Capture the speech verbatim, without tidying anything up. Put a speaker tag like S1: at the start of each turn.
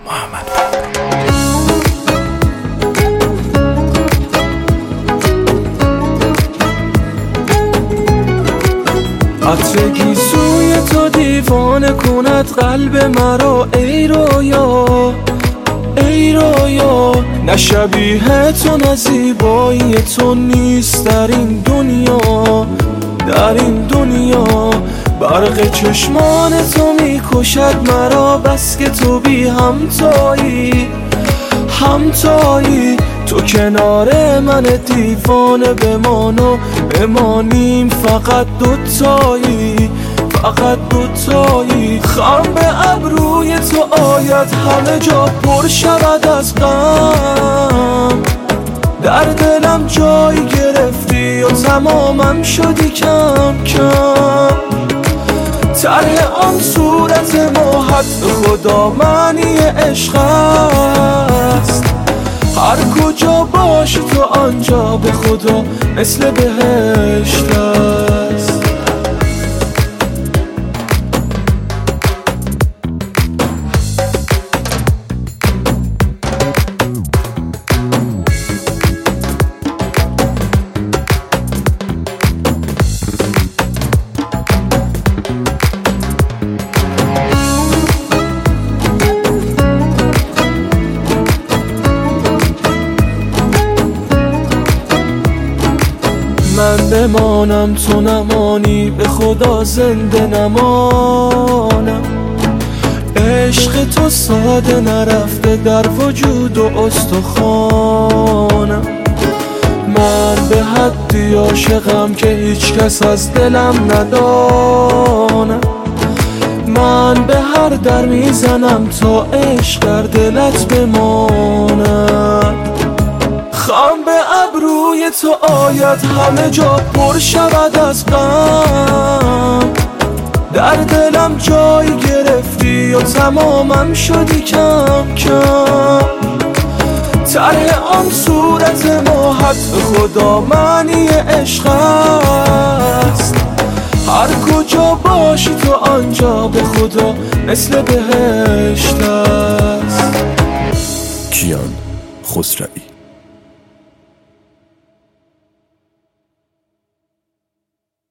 S1: محمد. عطر گیسوی تو دیوانه کند قلب مرا، ای رویا ای رویا. نه شبیه تو نه زیبایی تو نیست در این دنیا، در این دنیا. برق چشمان تو میکشد مرا، بس که تو بی همتایی همتایی. تو کنار من دیوانه بمان و بمانیم فقط دوتایی، فقط دوتایی. خم به ابروی تو آید همه جا پر شود از غم، در دلم جای گرفتی و تمامم شدی کم کم. طرح آن صورت ما حد به خدا معنی عشق است، هر کجا باشی تو آنجا به خدا مثل بهشت است. من بمانم تو نمانی، به خدا زنده نمانم. عشق تو ساده نرفته در وجود و استخوانم. من به حدی عاشقم که هیچ کس از دلم ندانم. من به هر در میزنم تا عشق در دلت بماند. خم به ابروی تو آید همه جا پر شود از غم، در دلم جای گرفتی و تمامم شدی کم کم. طرح آن صورت ما حد به خدا معنی عشق است، هر کجا باشی تو آنجا به خدا مثل بهشت است.
S2: کیان خسروی.